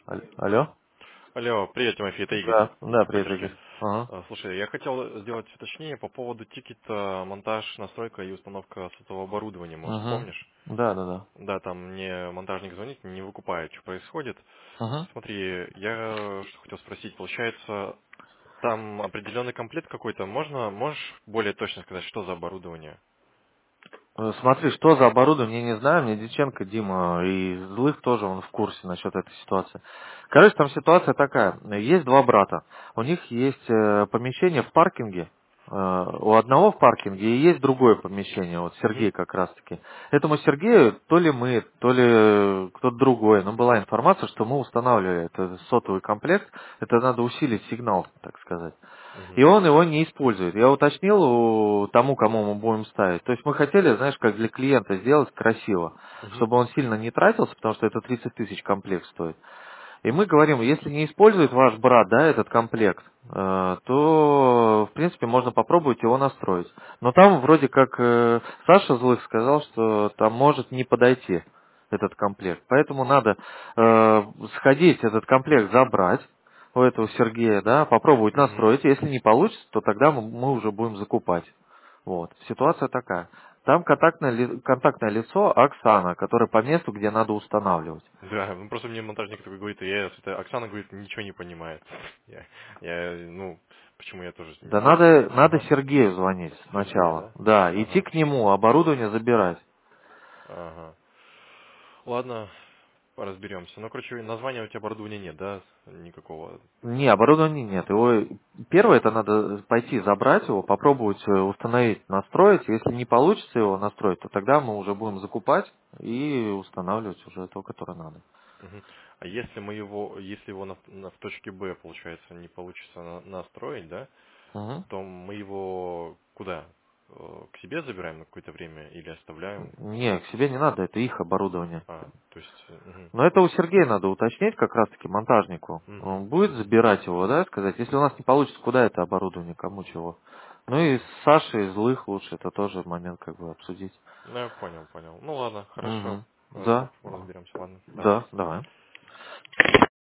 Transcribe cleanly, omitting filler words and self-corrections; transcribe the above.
Алло? Алло, привет, Тимофей, это Игорь. Да, да, привет, Компьютер. Игорь. Ага. Слушай, я хотел сделать уточнение по поводу тикета монтаж, настройка и установка сотового оборудования. Может, Угу. помнишь? Да, да, да. Да, там мне монтажник звонит, не выкупает, что происходит. Угу. Смотри, я что хотел спросить, получается, там определенный комплект какой-то, можешь более точно сказать, что за оборудование? Смотри, что за оборудование, я не знаю, мне Дьяченко Дима и Злых тоже он в курсе насчет этой ситуации. Короче, там ситуация такая. Есть два брата. У них есть помещение в паркинге. У одного в паркинге и есть другое помещение, вот Угу, Сергей как раз таки. Этому Сергею то ли мы, то ли кто-то другой, но была информация, что мы устанавливали этот сотовый комплект, это надо усилить сигнал, так сказать. И угу, он его не использует. Я уточнил у тому, кому мы будем ставить. То есть мы хотели, знаешь, как для клиента сделать красиво, угу, чтобы он сильно не тратился, потому что это 30 тысяч комплект стоит. И мы говорим, если не использует ваш брат, да, этот комплект, то, в принципе, можно попробовать его настроить. Но там вроде как Саша Злых сказал, что там может не подойти этот комплект. Поэтому надо сходить, этот комплект забрать у этого Сергея, да, попробовать угу. настроить. Если не получится, то тогда мы уже будем закупать. Вот. Ситуация такая. Там контактное лицо Оксана, которая по месту, где надо устанавливать. Да, ну просто мне монтажник такой говорит, и я, это Оксана говорит, ничего не понимает. Ну, почему я тоже Да не знаю. надо Ага. Сергею звонить Сергею, сначала. да? Да, идти Ага. к нему, оборудование забирать. Ага. Ладно, разберемся. Ну, короче, названия у тебя оборудования нет, да? Никакого. Не, оборудования нет. Его первое это надо пойти забрать его, попробовать установить, настроить. Если не получится его настроить, то тогда мы уже будем закупать и устанавливать уже то, которое надо. Мгм. А если его в точке Б, получается, не получится настроить, да, Мгм. то мы его куда? К себе забираем на какое-то время или оставляем? Не, к себе не надо, это их оборудование. То есть, мгм. Но это у Сергея надо уточнить, как раз таки монтажнику. Мгм. Он будет Мгм. забирать его, да, сказать, если у нас не получится, куда это оборудование, кому чего. Ну и с Сашей из Злых лучше, это тоже момент как бы обсудить. Ну, я понял. Ну ладно, хорошо. Угу. Да, Разберемся, ладно. Давай. да, давай.